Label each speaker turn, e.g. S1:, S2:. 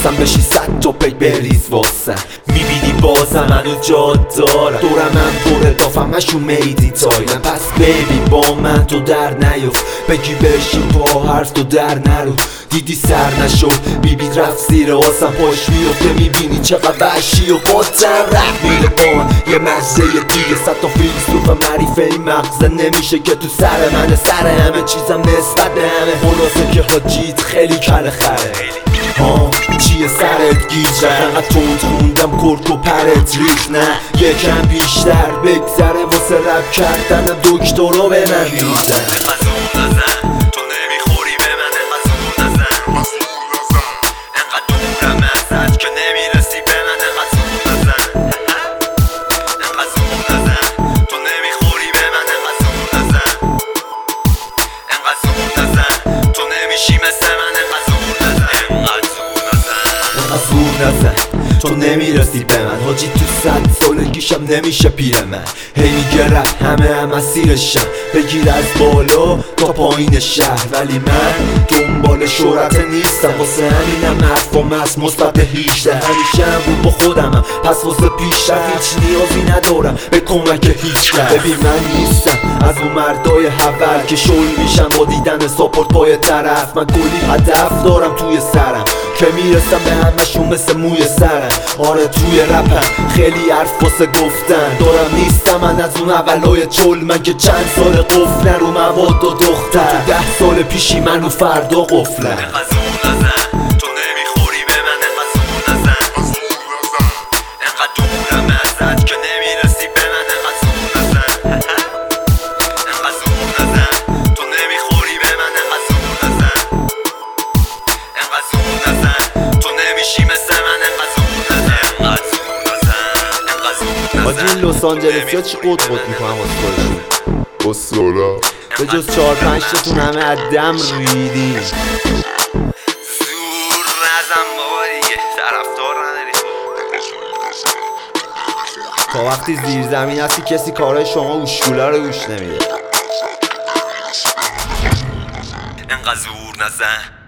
S1: میخواستم بشی 100 تا پیک بریز واسه. میبینی بازم منو جاد دارم، دورم من پر دافم همشون میدی تایلم. پس بیبی با من تو در نیفت، بگی بشین با حرف تو در نرو. دیدی سر نشد بیبی رفت زیر آسم پاش میفته، میبینی چقدر وحشی و قطر رفت میره با من یه مزه دیگه. 100 تا فیلسوف معریفه این مغزه نمیشه که تو سر منه، سر همه چیزم نسبت به همه. خلاصه که حاجیت خیلی کل خره چیه سرت گیجه، انقدر تند خوندم کرک و پرت ریخ. نه یکم بیشتر بگذره واسه رب کردنم دکترا به من میزن.
S2: تو نمیخوری به من انقدر زور نزن، انقدر دورم ازت که نمیرسی به من انقدر زور نزن، انقدر زور نزن. تو نمیخوری به من انقدر زور نزن، انقدر زور نزن. تو نمیشی مثل من انقدر زور نزن، انقدر زور نزن،
S1: انقدر زور نزن. تو نمیرسی به من حاجی، تو 100 سالگیشم نمیشه پیر من. هی میگه رفت همه اسیرشم، بگیر از بالا تا پایین شهر. ولی من دنبال شهرت نیستم، واسه همینم حرفام از مثبت 18. همیشه هم بود با خودمم، پس واسه پیشرفت هیچ نیازی ندارم به کمک هیچ کس. ببین من نیستم از اون مردای حول که شل میشم با دیدن ساپورت پای طرف. من کلی هدف دارم توی سرم که میرسم به همشون مثل موی سرم. آره توی رپم خیلی حرف واسه گفتن دارم، نیستم من از اون اولای چل. من که چند سال قفلن رو مواد و دختر، تو 10 سال پیشی من و فردا قفلن.
S2: انقدر زور نزن. تو نمیخوری به من انقدر زور نزن، انقدر دورم ازت که نمیرسی به من انقدر زور نزن، انقدر زور نزن. تو نمیخوری به من انقدر زور نزن، انقدر زور نزن. تو نمیشی مثل من انقدر زور نزن، انقدر زور نزن، انقدر زور نزن.
S1: حاجی این لس آنجلسی ها چی قد میکنن واسه خودشون؟
S3: اصولا
S1: به جز 4-5 تاتون همه از دم ریدین.
S2: زور نزن بابا دیگه، طرفدار نداری تو.
S1: تا وقتی زیر زمین هستی کسی کارهای شما اوشکولا رو گوش نمیده.
S2: انقدر زور نزن.